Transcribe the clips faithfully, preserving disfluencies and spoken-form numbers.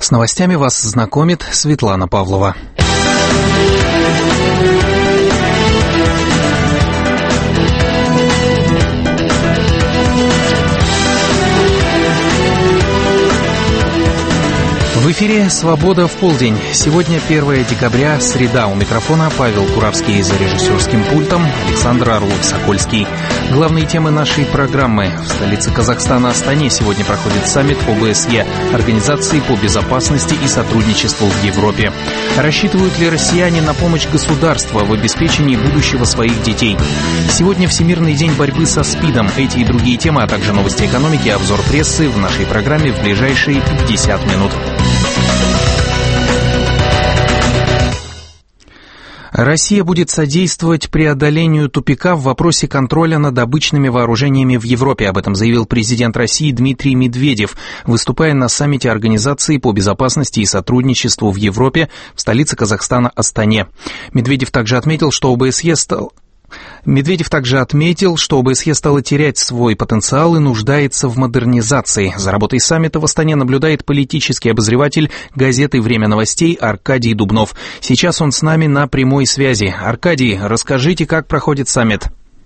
С новостями вас знакомит Светлана Павлова. В эфире «Свобода в полдень». Сегодня первое декабря, среда. У микрофона Павел Куравский, за режиссерским пультом Александр Орлов-Сокольский. Главные темы нашей программы. В столице Казахстана, Астане, сегодня проходит саммит о бэ эс е, Организации по безопасности и сотрудничеству в Европе. Рассчитывают ли россияне на помощь государства в обеспечении будущего своих детей? Сегодня Всемирный день борьбы со СПИДом. Эти и другие темы, а также новости экономики, обзор прессы в нашей программе в ближайшие пятьдесят минут. Россия будет содействовать преодолению тупика в вопросе контроля над обычными вооружениями в Европе. Об этом заявил президент России Дмитрий Медведев, выступая на саммите Организации по безопасности и сотрудничеству в Европе в столице Казахстана Астане. Медведев также отметил, что о бэ эс е стал... Медведев также отметил, что о бэ эс е стала терять свой потенциал и нуждается в модернизации. За работой саммита в Астане наблюдает политический обозреватель газеты «Время новостей» Аркадий Дубнов. Сейчас он с нами на прямой связи. Аркадий, расскажите, как проходит саммит?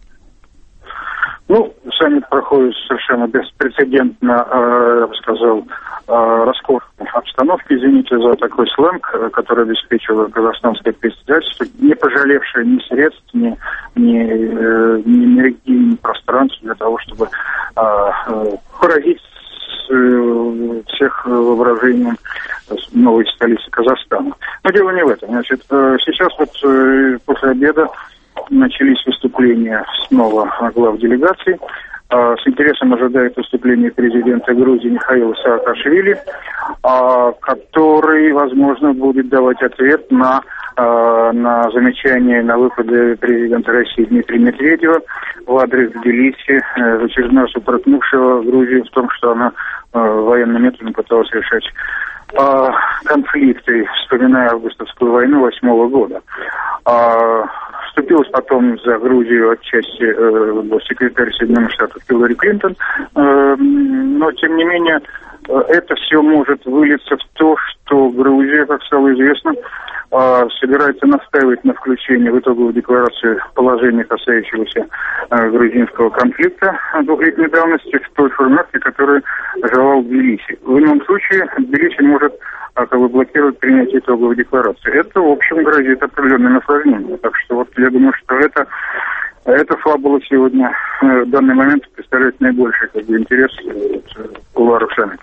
Ну, саммит проходит совершенно беспрецедентно, я бы сказал, раскор обстановки, извините за такой сленг, который обеспечило казахстанское председательство, не пожалевшее ни средств, ни, ни, ни энергии, ни пространства для того, чтобы поразить всех воображением новой столицы Казахстана. Но дело не в этом. Значит, сейчас вот после обеда начались выступления снова глав делегаций. С интересом ожидает выступление президента Грузии Михаила Саакашвили, который, возможно, будет давать ответ на, на замечание на выпады президента России Дмитрия Медведева в адрес Тбилиси, в очередной раз упрекнувшего Грузию в том, что она военным методом пыталась решать конфликты, вспоминая августовскую войну восьмого года. Вступилась потом за Грузию отчасти э, секретарь Соединенных Штатов Хиллари Клинтон, э, но тем не менее э, это все может вылиться в то, что Грузия, как стало известно, э, собирается настаивать на включении в итоговую декларацию положения, касающегося э, грузинского конфликта двухлетней давности, в той формулировке, которую желал Тбилиси. В ином случае Тбилиси может а как бы блокирует принятие итоговой декларации. Это, в общем, грозит определенными осложнениями. Так что вот я думаю, что это, эта фабула сегодня в данный момент представляет наибольший как бы, интерес кулуаров саммита.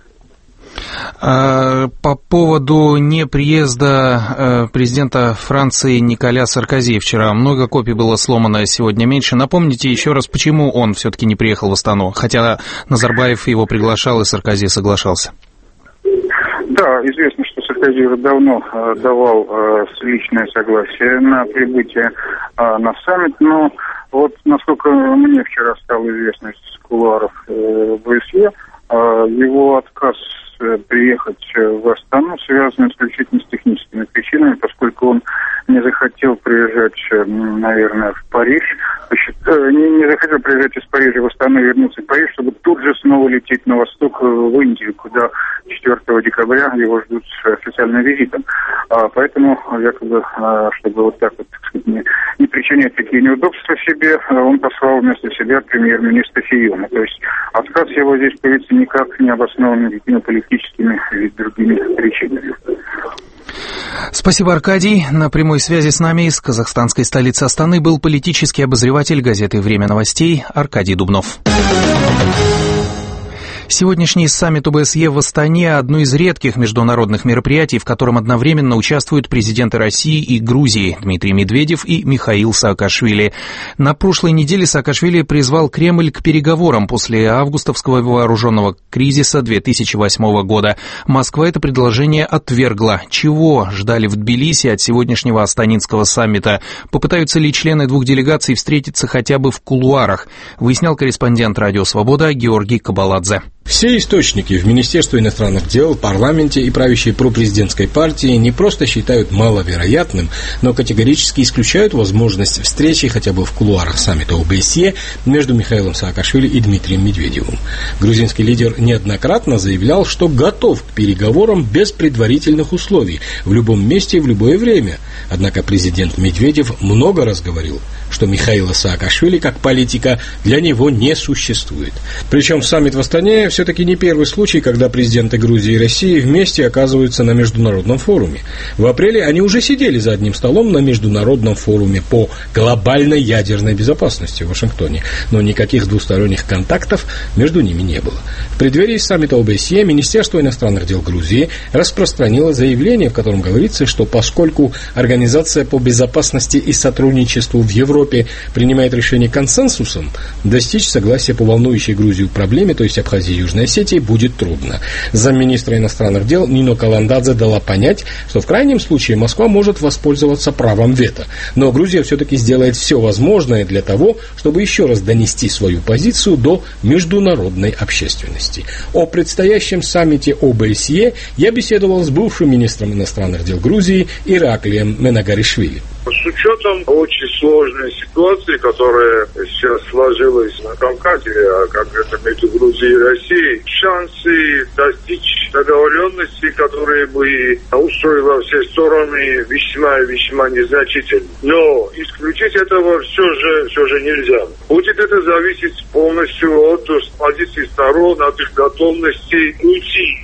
По поводу неприезда президента Франции Николя Саркози вчера. Много копий было сломано, сегодня меньше. Напомните еще раз, почему он все-таки не приехал в Астану, хотя Назарбаев его приглашал и Саркози соглашался. Да, известно, что Саркози уже давно э, давал э, личное согласие на прибытие э, на саммит, но вот насколько мне вчера стало известно из кулуаров э, бэ эс е, э, его отказ э, приехать в Астану связан исключительно с техническими причинами, поскольку он не захотел приезжать, э, наверное, в Париж, э, не, не захотел приезжать из Парижа в Астану и вернуться в Париж, чтобы тут же снова лететь на восток, в Индию, куда четвёртого декабря его ждут с официальным визитом. А, поэтому, якобы, а, чтобы вот так вот, так сказать, не, не причинять такие неудобства себе, он послал вместо себя премьер-министра Фийона. То есть отказ его здесь появится никак не обоснованными никакими политическими или другими причинами. Спасибо, Аркадий. На прямой связи с нами из казахстанской столицы Астаны был политический обозреватель газеты «Время новостей» Аркадий Дубнов. Сегодняшний саммит о бэ эс е в Астане – одно из редких международных мероприятий, в котором одновременно участвуют президенты России и Грузии Дмитрий Медведев и Михаил Саакашвили. На прошлой неделе Саакашвили призвал Кремль к переговорам после августовского вооруженного кризиса две тысячи восьмого года. Москва это предложение отвергла. Чего ждали в Тбилиси от сегодняшнего астанинского саммита? Попытаются ли члены двух делегаций встретиться хотя бы в кулуарах? Выяснял корреспондент «Радио Свобода» Георгий Кабаладзе. Все источники в Министерстве иностранных дел, парламенте и правящей пропрезидентской партии не просто считают маловероятным, но категорически исключают возможность встречи хотя бы в кулуарах саммита о бэ эс е между Михаилом Саакашвили и Дмитрием Медведевым. Грузинский лидер неоднократно заявлял, что готов к переговорам без предварительных условий в любом месте и в любое время. Однако президент Медведев много раз говорил, что Михаила Саакашвили как политика для него не существует. Причем саммит в Астане все-таки не первый случай, когда президенты Грузии и России вместе оказываются на международном форуме. В апреле они уже сидели за одним столом на международном форуме по глобальной ядерной безопасности в Вашингтоне, но никаких двусторонних контактов между ними не было. В преддверии саммита о бэ эс е Министерство иностранных дел Грузии распространило заявление, в котором говорится, что поскольку Организация по безопасности и сотрудничеству в Европе принимает решение консенсусом, достичь согласия по волнующей Грузию проблеме, то есть Абхазии и Южной Осетии, будет трудно. Замминистра иностранных дел Нино Каландадзе дала понять, что в крайнем случае Москва может воспользоваться правом вето. Но Грузия все-таки сделает все возможное для того, чтобы еще раз донести свою позицию до международной общественности. О предстоящем саммите о бэ эс е я беседовал с бывшим министром иностранных дел Грузии Ираклием Менагаришвили. С учетом очень сложной ситуации, которая сейчас сложилась на Кавказе, а конкретно между Грузией и Россией, шансы достичь договоренности, которые бы устроила все стороны, весьма и весьма незначительны. Но исключить этого все же, все же нельзя. Будет это зависеть полностью от позиции сторон, от их готовности уйти,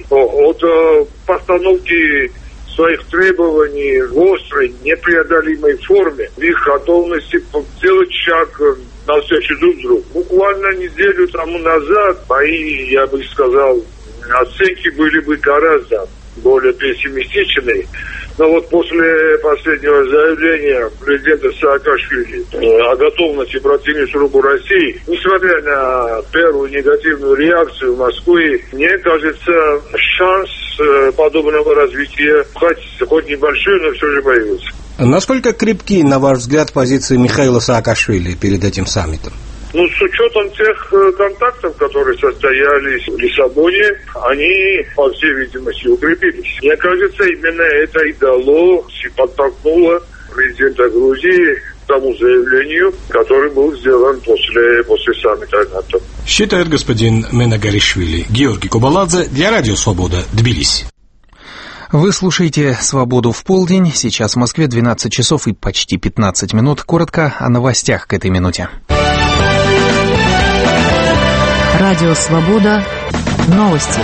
от постановки своих требований в острой, непреодолимой форме, в их готовности сделать шаг навстречу друг другу. Буквально неделю тому назад мои, я бы сказал, оценки были бы гораздо более пессимистичные. Но вот после последнего заявления президента Саакашвили о готовности протянуть руку России, несмотря на первую негативную реакцию Москвы, мне кажется, шанс подобного развития, хоть, хоть небольшой, но все же появился. Насколько крепки, на ваш взгляд, позиции Михаила Саакашвили перед этим саммитом? Ну, с учетом тех контактов, которые состоялись в Лиссабоне, они, по всей видимости, укрепились. Мне кажется, именно это и дало, и подтолкнуло президента Грузии к тому заявлению, который был сделан после, после саммита НАТО. Считает господин Менагаришвили. Георгий Кубаладзе для Радио Свобода, Тбилиси. Вы слушаете «Свободу в полдень». Сейчас в Москве двенадцать часов и почти пятнадцать минут. Коротко о новостях к этой минуте. Радио «Свобода». Новости.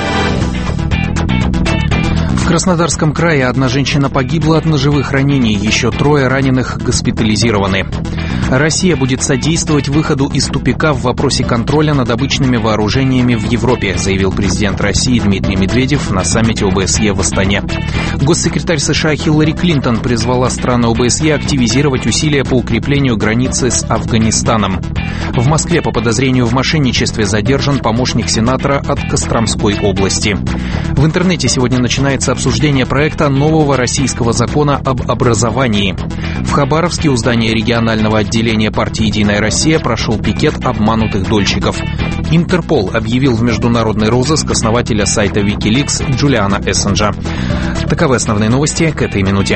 В Краснодарском крае одна женщина погибла от ножевых ранений, еще трое раненых госпитализированы. Россия будет содействовать выходу из тупика в вопросе контроля над обычными вооружениями в Европе, заявил президент России Дмитрий Медведев на саммите о бэ эс е в Астане. Госсекретарь США Хиллари Клинтон призвала страны о бэ эс е активизировать усилия по укреплению границы с Афганистаном. В Москве по подозрению в мошенничестве задержан помощник сенатора от Костромской области. В интернете сегодня начинается обсуждение проекта нового российского закона об образовании. В Хабаровске у здания регионального отделения партии «Единая Россия» прошел пикет обманутых дольщиков. Интерпол объявил в международный розыск основателя сайта Wikileaks Джулиана Эссенджа. Таковы основные новости к этой минуте.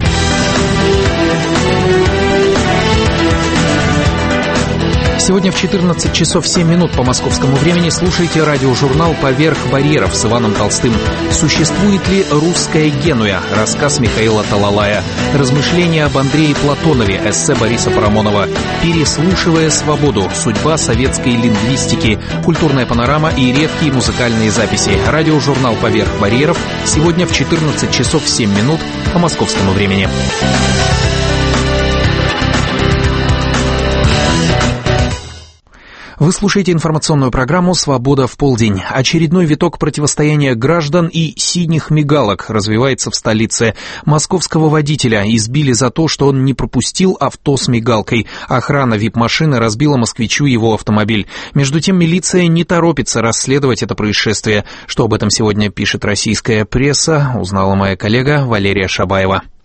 Сегодня в четырнадцать часов семь минут по московскому времени слушайте радиожурнал «Поверх барьеров» с Иваном Толстым. Существует ли русская Генуя? Рассказ Михаила Талалая. Размышления об Андрее Платонове. Эссе Бориса Парамонова. Переслушивая свободу. Судьба советской лингвистики. Культурная панорама и редкие музыкальные записи. Радиожурнал «Поверх барьеров» сегодня в четырнадцать часов семь минут по московскому времени. Вы слушаете информационную программу «Свобода в полдень». Очередной виток противостояния граждан и синих мигалок развивается в столице. Московского водителя избили за то, что он не пропустил авто с мигалкой. Охрана вип-машины разбила москвичу его автомобиль. Между тем, милиция не торопится расследовать это происшествие. Что об этом сегодня пишет российская пресса, узнала моя коллега Валерия Шабаева.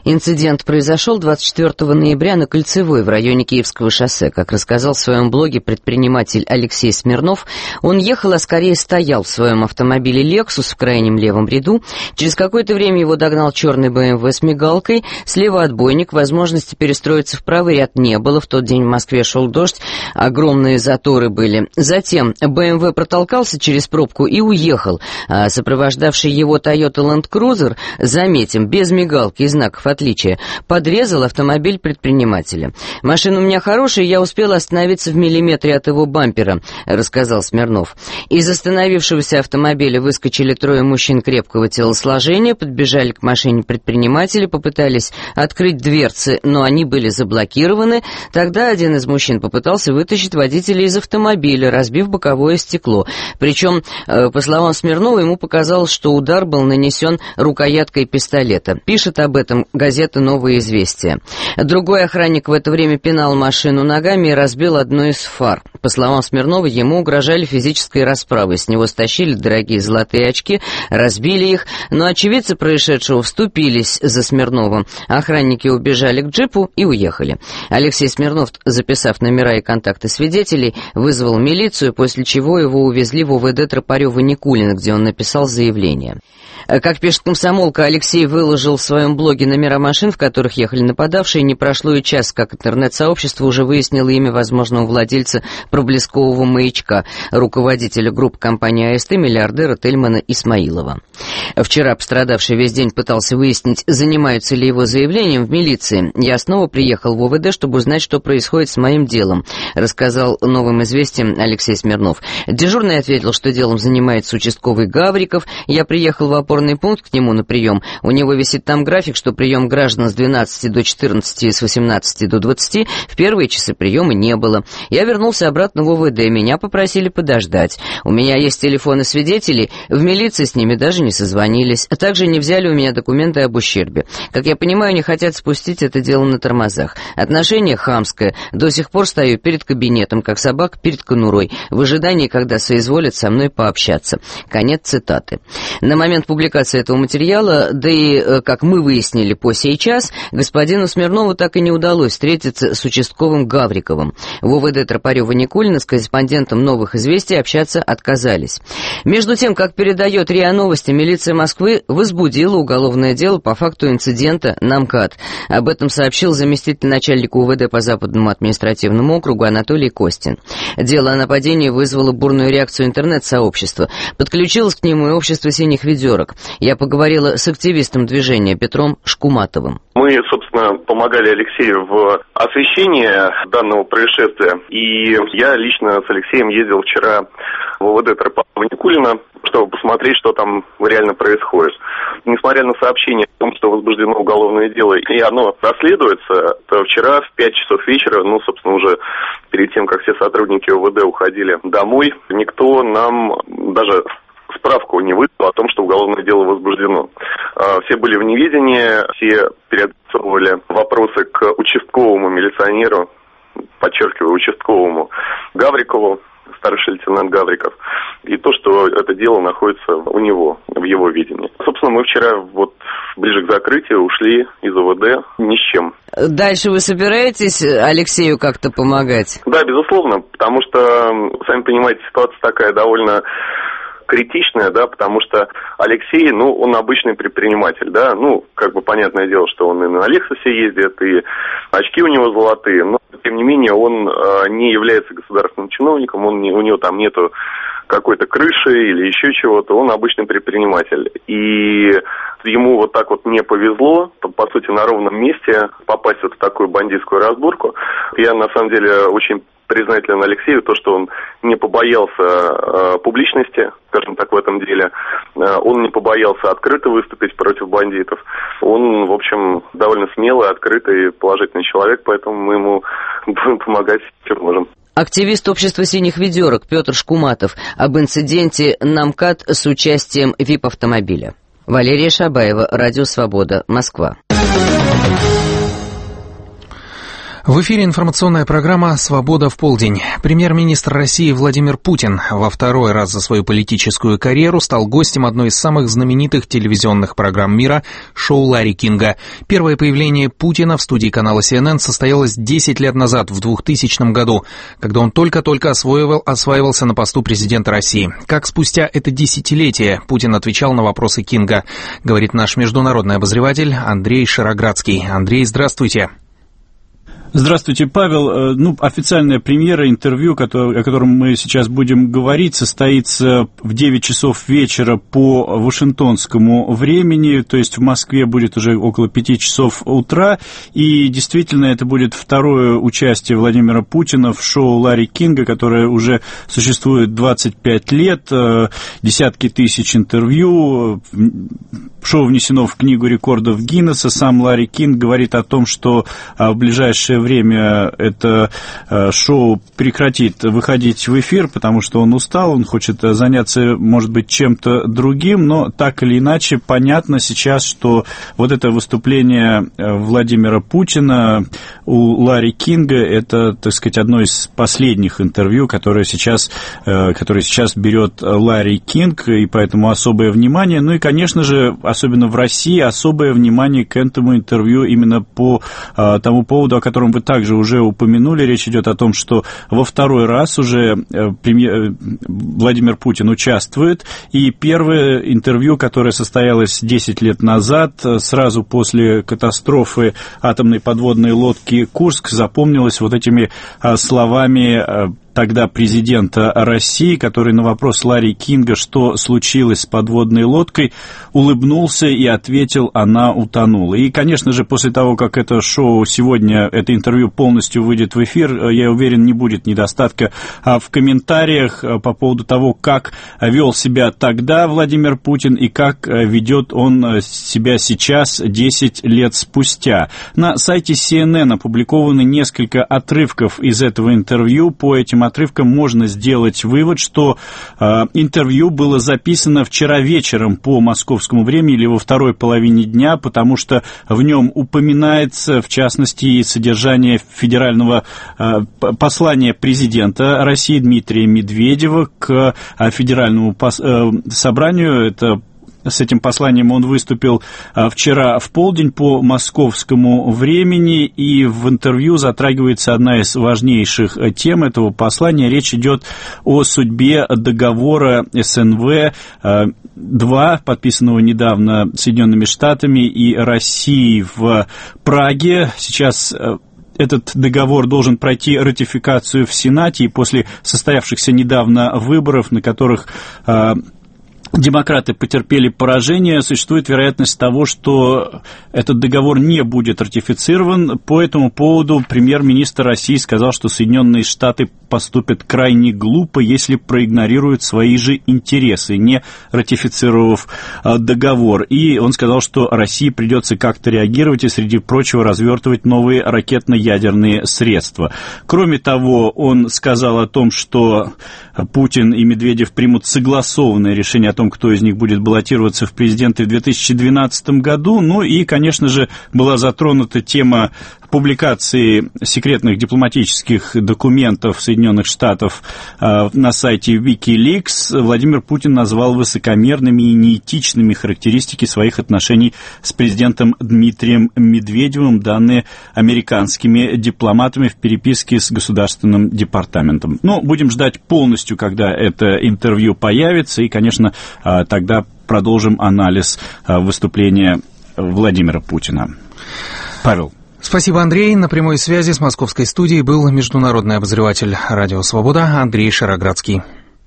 Инцидент произошел двадцать четвёртого ноября на Кольцевой в районе Киевского шоссе. Как рассказал в своем блоге предприниматель Алексей Смирнов, он ехал, а скорее стоял в своем автомобиле «Лексус» в крайнем левом ряду. Через какое-то время его догнал черный бэ эм вэ с мигалкой. Слева отбойник, возможности перестроиться в правый ряд не было. В тот день в Москве шел дождь, огромные заторы были. Затем бэ эм вэ протолкался через пробку и уехал. А сопровождавший его Toyota Land Cruiser, заметим, без мигалки и знаков отличия, подрезал автомобиль предпринимателя. «Машина у меня хорошая, я успел остановиться в миллиметре от его бампера», — рассказал Смирнов. Из остановившегося автомобиля выскочили трое мужчин крепкого телосложения, подбежали к машине предпринимателя, попытались открыть дверцы, но они были заблокированы. Тогда один из мужчин попытался вытащить водителя из автомобиля, разбив боковое стекло. Причем, по словам Смирнова, ему показалось, что удар был нанесен рукояткой пистолета. Пишет об этом газета «Новые известия». Другой охранник в это время пинал машину ногами и разбил одну из фар. По словам Смирнова, ему угрожали физической расправой. С него стащили дорогие золотые очки, разбили их, но очевидцы происшедшего вступились за Смирновым. Охранники убежали к джипу и уехали. Алексей Смирнов, записав номера и контакты свидетелей, вызвал милицию, после чего его увезли в УВД Тропарева-Никулина, где он написал заявление. Как пишет «Комсомолка», Алексей выложил в своем блоге номера машин, в которых ехали нападавшие. Не прошло и час, как интернет-сообщество уже выяснило имя возможного владельца проблескового маячка, руководителя группы компании АСТ, миллиардера Тельмана Исмаилова. Вчера пострадавший весь день пытался выяснить, занимаются ли его заявлением в милиции. «Я снова приехал в УВД, чтобы узнать, что происходит с моим делом», рассказал «Новым известиям» Алексей Смирнов. Дежурный ответил, что делом занимается участковый Гавриков. «Я приехал в опорный пункт к нему на прием. У него висит там график, что прием граждан с двенадцати до четырнадцати и с восемнадцати до двадцати. В первые часы приема не было. Я вернулся обратно в УВД. Меня попросили подождать. У меня есть телефоны свидетелей. В милиции с ними даже не созвонились. Также не взяли у меня документы об ущербе. Как я понимаю, не хотят спустить это дело на тормозах. Отношение хамское. До сих пор стою перед кабинетом, как собака перед конурой, в ожидании, когда соизволят со мной пообщаться». Конец цитаты. На момент публикации этого материала, да и, как мы выяснили по сей час, господину Смирнову так и не удалось встретиться с участковым Гавриковым. В УВД Тропарева-Никулина с корреспондентом «Новых известий» общаться отказались. Между тем, как передает РИА Новости, милиция Москвы возбудила уголовное дело по факту инцидента на МКАД. Об этом сообщил заместитель начальника УВД по Западному административному округу Анатолий Костин. Дело о нападении вызвало бурную реакцию интернет-сообщества. Подключилось к нему и общество «Синих ведерок». Я поговорила с активистом движения Петром Шкуматовым. Мы, собственно, помогали Алексею в освещении данного происшествия. И я лично с Алексеем ездил вчера в УВД Тропарева-Никулина, чтобы посмотреть, что там реально происходит. Несмотря на сообщение о том, что возбуждено уголовное дело, и оно расследуется, то вчера в пять часов вечера, ну, собственно, уже перед тем, как все сотрудники УВД уходили домой, никто нам даже справку не выдал о том, что уголовное дело возбуждено. Все были в неведении, все переадресовывали вопросы к участковому милиционеру, подчеркиваю, участковому Гаврикову, старший лейтенант Гавриков, и то, что это дело находится у него, в его видении. Собственно, мы вчера вот ближе к закрытию ушли из УВД ни с чем. Дальше вы собираетесь Алексею как-то помогать? Да, безусловно, потому что, сами понимаете, ситуация такая довольно критичная, да, потому что Алексей, ну, он обычный предприниматель, да, ну, как бы понятное дело, что он и на Лексусе ездит, и очки у него золотые, но, тем не менее, он э, не является государственным чиновником, он не, у него там нету какой-то крыши или еще чего-то, он обычный предприниматель. И ему вот так вот не повезло, по сути, на ровном месте попасть вот в такую бандитскую разборку. Я, на самом деле, очень признателен Алексею, то, что он не побоялся э, публичности, скажем так, в этом деле. Э, он не побоялся открыто выступить против бандитов. Он, в общем, довольно смелый, открытый, положительный человек, поэтому мы ему будем помогать, чем можем. Активист общества «Синих ведерок» Петр Шкуматов об инциденте на МКАД с участием вип-автомобиля. Валерия Шабаева, Радио Свобода, Москва. В эфире информационная программа «Свобода в полдень». Премьер-министр России Владимир Путин во второй раз за свою политическую карьеру стал гостем одной из самых знаменитых телевизионных программ мира «Шоу Ларри Кинга». Первое появление Путина в студии канала си эн эн состоялось десять лет назад, в двухтысячном году, когда он только-только освоивал, осваивался на посту президента России. Как спустя это десятилетие Путин отвечал на вопросы Кинга, говорит наш международный обозреватель Андрей Шароградский. Андрей, здравствуйте. Здравствуйте, Павел. Ну, официальная премьера интервью, о котором мы сейчас будем говорить, состоится в девять часов вечера по вашингтонскому времени, то есть в Москве будет уже около пяти часов утра, и действительно это будет второе участие Владимира Путина в шоу Ларри Кинга, которое уже существует двадцать пять лет, десятки тысяч интервью, шоу внесено в Книгу рекордов Гиннесса. Сам Ларри Кинг говорит о том, что в ближайшее время это шоу прекратит выходить в эфир, потому что он устал, он хочет заняться, может быть, чем-то другим, но так или иначе понятно сейчас, что вот это выступление Владимира Путина у Ларри Кинга, это, так сказать, одно из последних интервью, которое сейчас, которое сейчас берет Ларри Кинг, и поэтому особое внимание. Ну и, конечно же, особенно в России, особое внимание к этому интервью именно по тому поводу, о котором вы также уже упомянули. Речь идет о том, что во второй раз уже премьер Владимир Путин участвует, и первое интервью, которое состоялось десять лет назад, сразу после катастрофы атомной подводной лодки «Курск», запомнилось вот этими словами тогда президента России, который на вопрос Ларри Кинга, что случилось с подводной лодкой, улыбнулся и ответил: она утонула. И, конечно же, после того, как это шоу сегодня, это интервью полностью выйдет в эфир, я уверен, не будет недостатка в комментариях по поводу того, как вел себя тогда Владимир Путин и как ведет он себя сейчас, десять лет спустя. На сайте си эн эн опубликованы несколько отрывков из этого интервью. По этим отрывкам можно сделать вывод, что э, интервью было записано вчера вечером по московскому времени или во второй половине дня, потому что в нем упоминается, в частности, содержание федерального э, послания президента России Дмитрия Медведева к э, федеральному пос, э, собранию. Это С этим посланием он выступил вчера в полдень по московскому времени, и в интервью затрагивается одна из важнейших тем этого послания. Речь идет о судьбе договора эс эн вэ два, подписанного недавно Соединенными Штатами и Россией в Праге. Сейчас этот договор должен пройти ратификацию в Сенате, и после состоявшихся недавно выборов, на которых демократы потерпели поражение, существует вероятность того, что этот договор не будет ратифицирован. По этому поводу премьер-министр России сказал, что Соединенные Штаты поступят крайне глупо, если проигнорируют свои же интересы, не ратифицировав договор. И он сказал, что России придется как-то реагировать и, среди прочего, развертывать новые ракетно-ядерные средства. Кроме того, он сказал о том, что Путин и Медведев примут согласованное решение о том, кто из них будет баллотироваться в президенты в две тысячи двенадцатом году. Ну и, конечно же, была затронута тема публикации секретных дипломатических документов Соединенных Штатов э, на сайте WikiLeaks. Владимир Путин назвал высокомерными и неэтичными характеристики своих отношений с президентом Дмитрием Медведевым, данные американскими дипломатами в переписке с Государственным департаментом. Но будем ждать полностью, когда это интервью появится, и, конечно, э, тогда продолжим анализ э, выступления Владимира Путина. Павел. Спасибо, Андрей. На прямой связи с московской студией был международный обозреватель «Радио Свобода» Андрей Шароградский.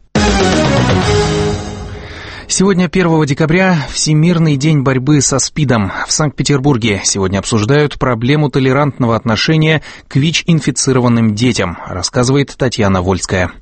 Сегодня, первого декабря, Всемирный день борьбы со СПИДом. В Санкт-Петербурге сегодня обсуждают проблему толерантного отношения к ВИЧ-инфицированным детям, рассказывает Татьяна Вольская.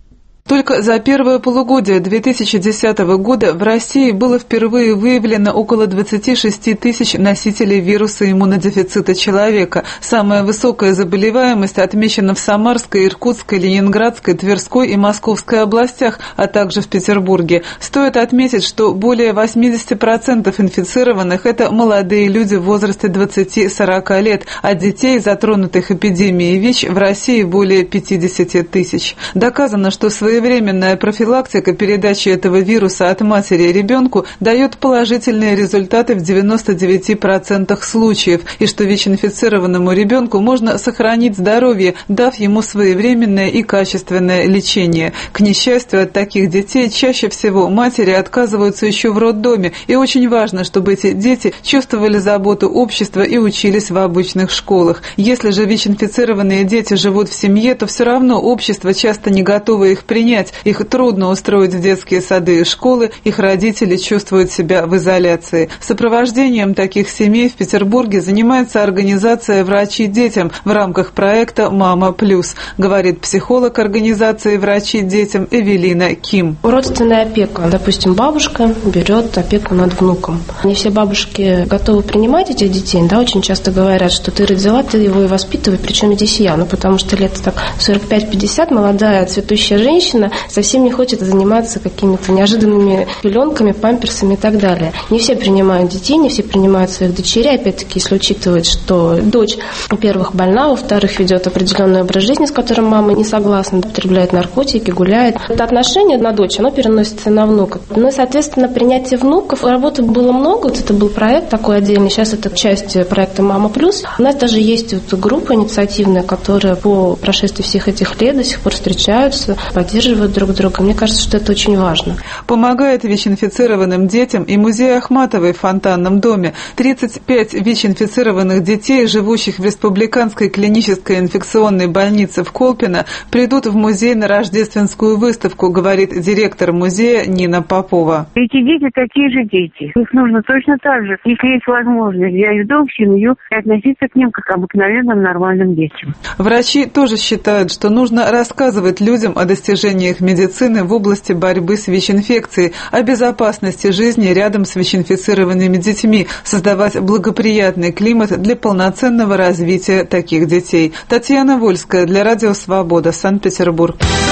Только за первое полугодие две тысячи десятого года в России было впервые выявлено около двадцать шесть тысяч носителей вируса иммунодефицита человека. Самая высокая заболеваемость отмечена в Самарской, Иркутской, Ленинградской, Тверской и Московской областях, а также в Петербурге. Стоит отметить, что более восемьдесят процентов инфицированных – это молодые люди в возрасте двадцати-сорока лет, а детей, затронутых эпидемией ВИЧ, в России более пятьдесят тысяч. Доказано, что своевременная профилактика передачи этого вируса от матери ребенку дает положительные результаты в девяноста девяти процентах случаев, и что ВИЧ-инфицированному ребенку можно сохранить здоровье, дав ему своевременное и качественное лечение. К несчастью, от таких детей чаще всего матери отказываются еще в роддоме, и очень важно, чтобы эти дети чувствовали заботу общества и учились в обычных школах. Если же ВИЧ-инфицированные дети живут в семье, то все равно общество часто не готово их принять, их трудно устроить в детские сады и школы, их родители чувствуют себя в изоляции. Сопровождением таких семей в Петербурге занимается организация «Врачи детям» в рамках проекта «Мама плюс», говорит психолог организации «Врачи детям» Эвелина Ким. Родственная опека. Допустим, бабушка берет опеку над внуком. Не все бабушки готовы принимать этих детей, да, очень часто говорят, что ты родила, ты его и воспитывай, причем здесь я, ну потому что лет так сорок пять пятьдесят, молодая цветущая женщина совсем не хочет заниматься какими-то неожиданными пеленками, памперсами и так далее. Не все принимают детей, не все принимают своих дочерей, опять-таки, если учитывать, что дочь, во-первых, больна, во-вторых, ведет определенный образ жизни, с которым мама не согласна, употребляет наркотики, гуляет. Это отношение на дочь, оно переносится на внука. Ну и, соответственно, принятие внуков, работы было много, вот это был проект такой отдельный, сейчас это часть проекта «Мама плюс». У нас даже есть вот группа инициативная, которая по прошествии всех этих лет до сих пор встречаются, поддерживают друг друга. Мне кажется, что это очень важно. Помогает ВИЧ-инфицированным детям и музей Ахматовой в Фонтанном доме. тридцать пять ВИЧ-инфицированных детей, живущих в Республиканской клинической инфекционной больнице в Колпино, придут в музей на рождественскую выставку, говорит директор музея Нина Попова. Эти дети такие же дети. Их нужно точно так же, если есть возможность, взять в дом, в семью и относиться к ним как к обыкновенным нормальным детям. Врачи тоже считают, что нужно рассказывать людям о достижениях медицины в области борьбы с ВИЧ-инфекцией, о безопасности жизни рядом с ВИЧ-инфицированными детьми, создавать благоприятный климат для полноценного развития таких детей. Татьяна Вольская для Радио Свобода, Санкт-Петербург.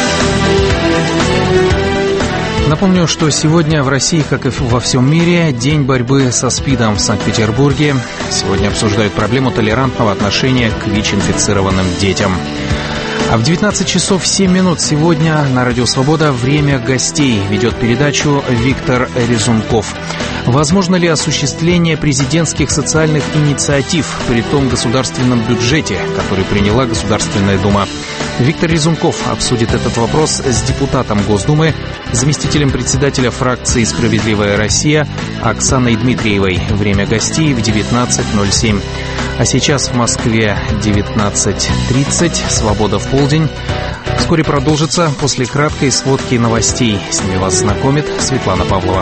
Напомню, что сегодня в России, как и во всем мире, день борьбы со СПИДом в Санкт-Петербурге. Сегодня обсуждают проблему толерантного отношения к ВИЧ-инфицированным детям. А в девятнадцать часов семь минут сегодня на Радио Свобода «Время гостей» ведет передачу Виктор Резунков. Возможно ли осуществление президентских социальных инициатив при том государственном бюджете, который приняла Государственная Дума? Виктор Резунков обсудит этот вопрос с депутатом Госдумы, заместителем председателя фракции «Справедливая Россия» Оксаной Дмитриевой. Время гостей в девятнадцать ноль семь. А сейчас в Москве девятнадцать тридцать. Свобода в полдень. Вскоре продолжится после краткой сводки новостей. С ними вас знакомит Светлана Павлова.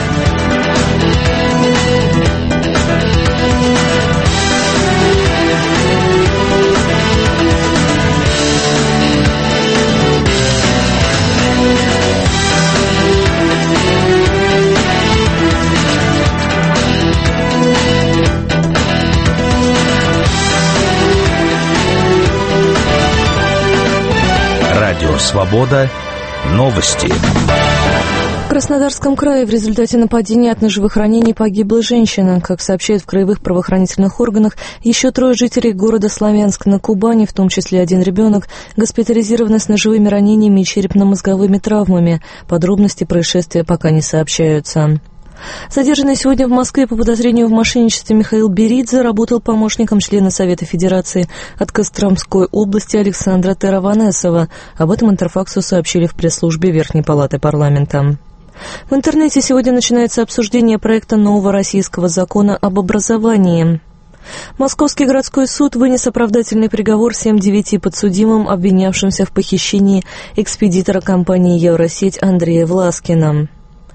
Радио «Свобода». Новости. В Краснодарском крае в результате нападения от ножевых ранений погибла женщина. Как сообщают в краевых правоохранительных органах, еще трое жителей города Славянск на Кубани, в том числе один ребенок, госпитализированы с ножевыми ранениями и черепно-мозговыми травмами. Подробности происшествия пока не сообщаются. Задержанный сегодня в Москве по подозрению в мошенничестве Михаил Беридзе работал помощником члена Совета Федерации от Костромской области Александра Тераванесова. Об этом Интерфаксу сообщили в пресс-службе Верхней Палаты парламента. В интернете сегодня начинается обсуждение проекта нового российского закона об образовании. Московский городской суд вынес оправдательный приговор всем девяти подсудимым, обвинявшимся в похищении экспедитора компании «Евросеть» Андрея Власкина.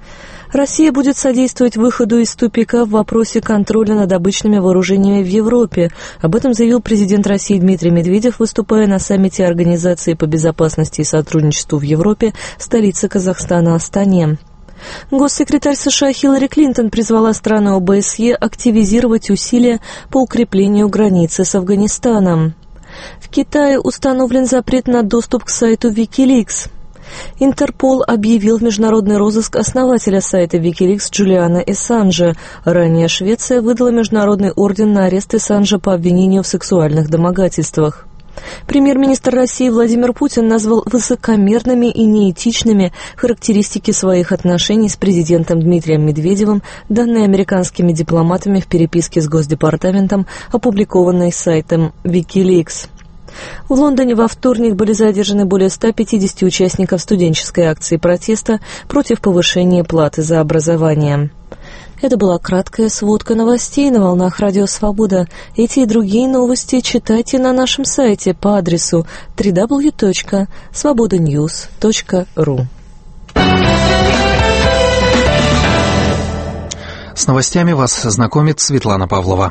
Россия будет содействовать выходу из тупика в вопросе контроля над обычными вооружениями в Европе. Об этом заявил президент России Дмитрий Медведев, выступая на саммите Организации по безопасности и сотрудничеству в Европе в столице Казахстана Астане. Госсекретарь США Хиллари Клинтон призвала страны О Бэ С Е активизировать усилия по укреплению границы с Афганистаном. В Китае установлен запрет на доступ к сайту Wikileaks. Интерпол объявил в международный розыск основателя сайта Wikileaks Джулиана Ассанжа. Ранее Швеция выдала международный орден на арест Ассанжа по обвинению в сексуальных домогательствах. Премьер-министр России Владимир Путин назвал высокомерными и неэтичными характеристики своих отношений с президентом Дмитрием Медведевым, данные американскими дипломатами в переписке с Госдепартаментом, опубликованной сайтом Wikileaks. В Лондоне во вторник были задержаны более ста пятидесяти участников студенческой акции протеста против повышения платы за образование. Это была краткая сводка новостей на волнах Радио Свобода. Эти и другие новости читайте на нашем сайте по адресу дабл ю дабл ю дабл ю точка свобода ньюс точка ру. С новостями вас знакомит Светлана Павлова.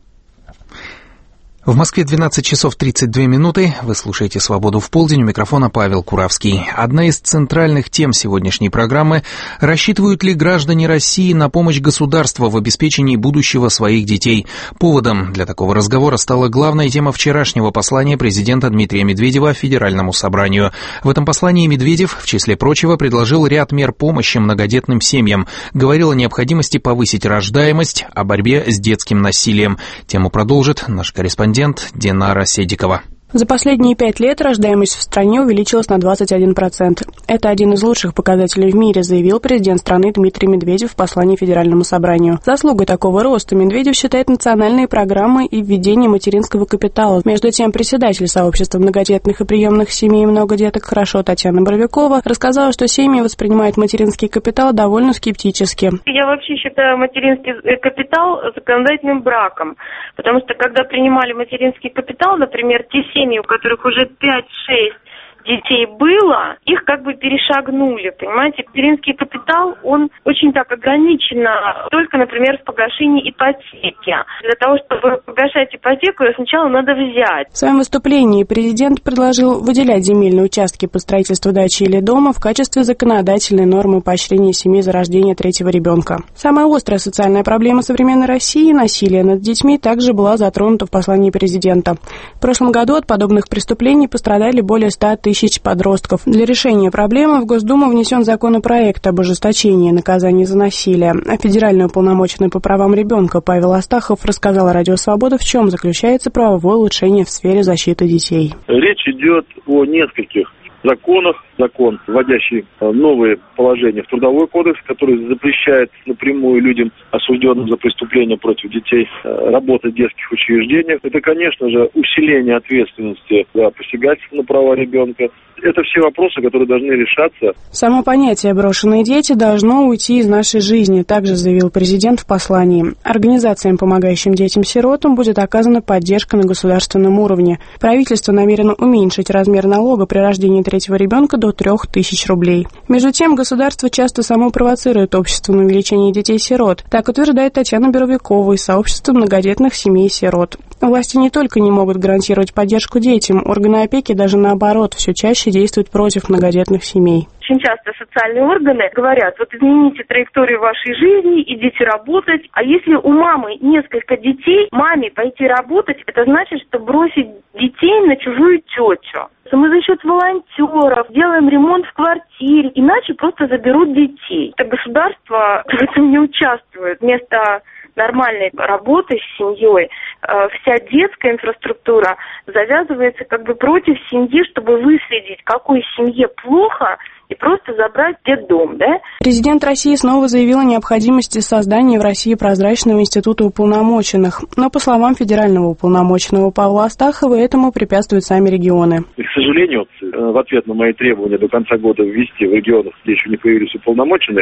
В Москве двенадцать часов тридцать две минуты. Вы слушаете «Свободу в полдень». У микрофона Павел Куравский. Одна из центральных тем сегодняшней программы – рассчитывают ли граждане России на помощь государства в обеспечении будущего своих детей? Поводом для такого разговора стала главная тема вчерашнего послания президента Дмитрия Медведева Федеральному собранию. В этом послании Медведев, в числе прочего, предложил ряд мер помощи многодетным семьям. Говорил о необходимости повысить рождаемость, о борьбе с детским насилием. Тему продолжит наш корреспондент Динара Седикова. За последние пять лет рождаемость в стране увеличилась на двадцать один процент. Это один из лучших показателей в мире, заявил президент страны Дмитрий Медведев в послании Федеральному собранию. Заслугой такого роста Медведев считает национальные программы и введение материнского капитала. Между тем, председатель сообщества многодетных и приемных семей «Много деток хорошо» Татьяна Боровикова рассказала, что семьи воспринимают материнский капитал довольно скептически. Я вообще считаю материнский капитал законодательным браком, потому что когда принимали материнский капитал, например, те семьи, семьи, у которых уже пять-шесть детей было, их как бы перешагнули, понимаете. Материнский капитал, он очень так ограниченно, только, например, в погашении ипотеки. Для того, чтобы погашать ипотеку, ее сначала надо взять. В своем выступлении президент предложил выделять земельные участки по строительству дачи или дома в качестве законодательной нормы поощрения семьи за рождение третьего ребенка. Самая острая социальная проблема современной России – насилие над детьми – также была затронута в послании президента. В прошлом году от подобных преступлений пострадали более ста тысяч подростков. Для решения проблемы в Госдуму внесен законопроект об ужесточении наказаний за насилие. А федеральный уполномоченный по правам ребенка Павел Астахов рассказал Радио Свобода, в чем заключается правовое улучшение в сфере защиты детей. Речь идет о нескольких законах. Закон, вводящий новые положения в Трудовой кодекс, который запрещает напрямую людям, осужденным за преступления против детей, работать в детских учреждениях. Это, конечно же, усиление ответственности за посягательство на права ребенка. Это все вопросы, которые должны решаться. Само понятие «брошенные дети» должно уйти из нашей жизни, также заявил президент в послании. Организациям, помогающим детям-сиротам, будет оказана поддержка на государственном уровне. Правительство намерено уменьшить размер налога при рождении третьего ребенка до трех тысяч рублей. Между тем, государство часто само провоцирует общество на увеличение детей-сирот. Так утверждает Татьяна Боровикова из сообщества многодетных семей-сирот. Власти не только не могут гарантировать поддержку детям, органы опеки даже наоборот все чаще действуют против многодетных семей. Очень часто социальные органы говорят, вот измените траекторию вашей жизни, идите работать. А если у мамы несколько детей, маме пойти работать, это значит, что бросить детей на чужую тетю. Мы за счет волонтеров делаем ремонт в квартире, иначе просто заберут детей. Это государство в этом не участвует. Вместо нормальной работы с семьей вся детская инфраструктура завязывается как бы против семьи, чтобы выследить, какой семье плохо, и просто забрать детдом, да? Президент России снова заявил о необходимости создания в России прозрачного института уполномоченных. Но, по словам федерального уполномоченного Павла Астахова, этому препятствуют сами регионы. И, к сожалению, в ответ на мои требования до конца года ввести в регионах, где еще не появились уполномоченные,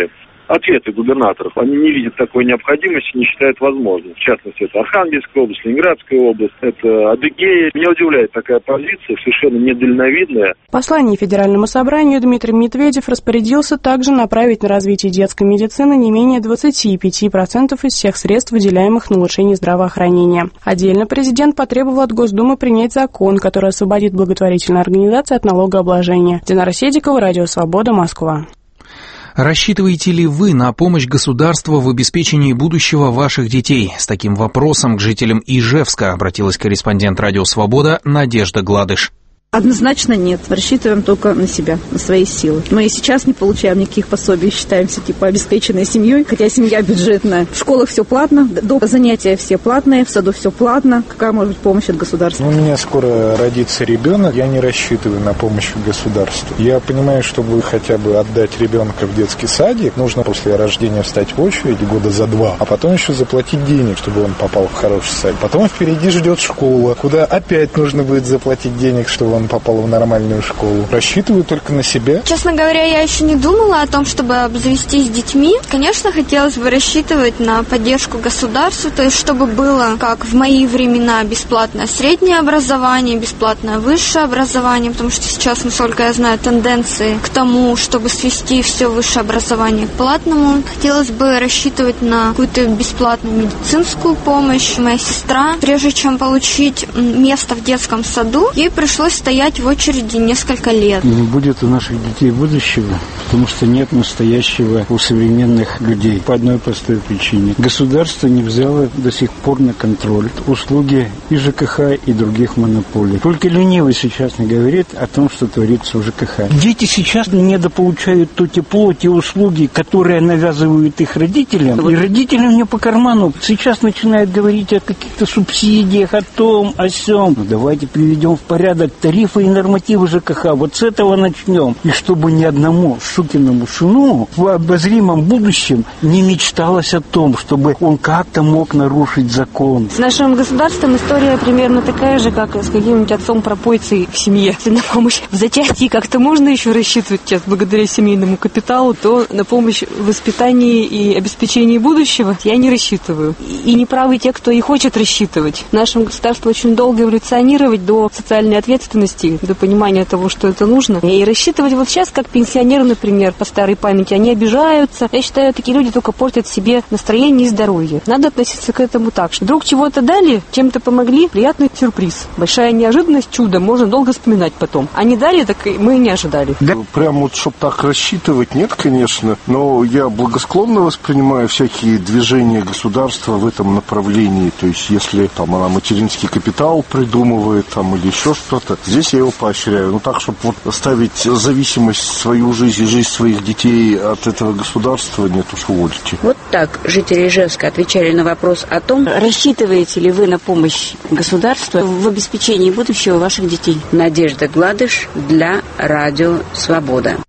ответы губернаторов. Они не видят такой необходимости, не считают возможным. В частности, это Архангельская область, Ленинградская область, это Адыгея. Меня удивляет такая позиция, совершенно недальновидная. В послании Федеральному собранию Дмитрий Медведев распорядился также направить на развитие детской медицины не менее двадцать пять процентов из всех средств, выделяемых на улучшение здравоохранения. Отдельно президент потребовал от Госдумы принять закон, который освободит благотворительные организации от налогообложения. Динара Седикова, Радио Свобода, Москва. Рассчитываете ли вы на помощь государства в обеспечении будущего ваших детей? С таким вопросом к жителям Ижевска обратилась корреспондент «Радио Свобода» Надежда Гладыш. Однозначно нет. Рассчитываем только на себя, на свои силы. Мы и сейчас не получаем никаких пособий, считаемся типа обеспеченной семьей, хотя семья бюджетная. В школах все платно, до занятия все платные, в саду все платно. Какая может быть помощь от государства? У меня скоро родится ребенок, я не рассчитываю на помощь государства. Я понимаю, чтобы хотя бы отдать ребенка в детский садик, нужно после рождения встать в очередь года за два, а потом еще заплатить денег, чтобы он попал в хороший садик. Потом впереди ждет школа, куда опять нужно будет заплатить денег, чтобы он попал в нормальную школу. Рассчитываю только на себя. Честно говоря, я еще не думала о том, чтобы обзавестись детьми. Конечно, хотелось бы рассчитывать на поддержку государства, то есть чтобы было, как в мои времена, бесплатное среднее образование, бесплатное высшее образование, потому что сейчас, насколько я знаю, тенденции к тому, чтобы свести все высшее образование к платному. Хотелось бы рассчитывать на какую-то бесплатную медицинскую помощь. Моя сестра, прежде чем получить место в детском саду, ей пришлось стоять в очереди несколько лет. Не будет у наших детей будущего, потому что нет настоящего у современных людей. По одной простой причине. Государство не взяло до сих пор на контроль услуги и ЖКХ, и других монополий. Только ленивый сейчас не говорит о том, что творится у ЖКХ. Дети сейчас недополучают то тепло, те услуги, которые навязывают их родителям, и родителям не по карману. Сейчас начинают говорить о каких-то субсидиях, о том, о сём. Ну, давайте приведем в порядок тарифы и нормативы ЖКХ. Вот с этого начнем. И чтобы ни одному сукиному сыну в обозримом будущем не мечталось о том, чтобы он как-то мог нарушить закон. С нашим государством история примерно такая же, как с каким-нибудь отцом-пропойцей в семье. Если на помощь в зачатии как-то можно еще рассчитывать сейчас благодаря семейному капиталу, то на помощь в воспитании и обеспечении будущего я не рассчитываю. И не правы те, кто и хочет рассчитывать. Нашему государству очень долго эволюционировать до социальной ответственности, до понимания того, что это нужно. И рассчитывать вот сейчас, как пенсионеры, например, по старой памяти, они обижаются. Я считаю, такие люди только портят себе настроение и здоровье. Надо относиться к этому так, что вдруг чего-то дали, чем-то помогли, приятный сюрприз. Большая неожиданность, чудо, можно долго вспоминать потом. А не дали, так и мы не ожидали. Да, прям вот, чтобы так рассчитывать, нет, конечно, но я благосклонно воспринимаю всякие движения государства в этом направлении. То есть, если там она материнский капитал придумывает там или еще что-то, здесь я его поощряю. Ну так, чтобы вот ставить зависимость свою жизнь и жизнь своих детей от этого государства, нет уж, увольте. Вот так жители Ижевска отвечали на вопрос о том, рассчитываете ли вы на помощь государства в обеспечении будущего ваших детей. Надежда Гладыш для Радио Свобода.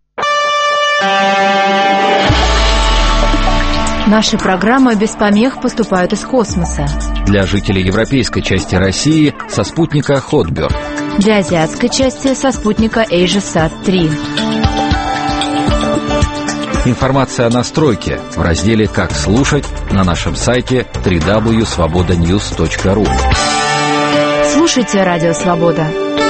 Наши программы без помех поступают из космоса. Для жителей европейской части России со спутника Хотберд. Для азиатской части со спутника AsiaSat три. Информация о настройке в разделе «Как слушать» на нашем сайте дабл ю дабл ю дабл ю точка свобода ньюс точка ру. Слушайте Радио Свобода.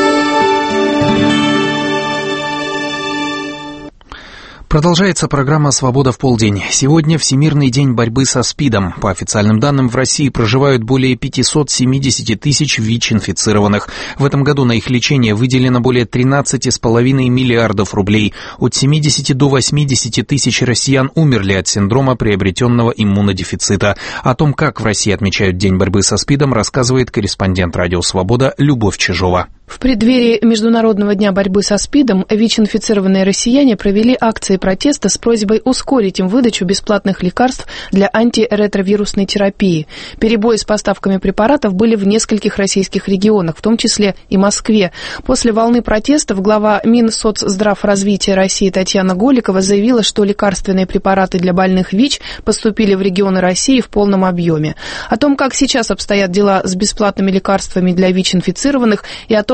Продолжается программа «Свобода в полдень». Сегодня Всемирный день борьбы со СПИДом. По официальным данным, в России проживают более пятьсот семьдесят тысяч ВИЧ-инфицированных. В этом году на их лечение выделено более тринадцать целых пять десятых миллиардов рублей. От семидесяти до восьмидесяти тысяч россиян умерли от синдрома приобретенного иммунодефицита. О том, как в России отмечают День борьбы со СПИДом, рассказывает корреспондент «Радио Свобода» Любовь Чижова. В преддверии Международного дня борьбы со СПИДом ВИЧ-инфицированные россияне провели акции протеста с просьбой ускорить им выдачу бесплатных лекарств для антиретровирусной терапии. Перебои с поставками препаратов были в нескольких российских регионах, в том числе и Москве. После волны протестов глава Минсоцздравразвития России Татьяна Голикова заявила, что лекарственные препараты для больных ВИЧ поступили в регионы России в полном объеме. О том, как сейчас обстоят дела с бесплатными лекарствами для ВИЧ-инфицированных, и о том,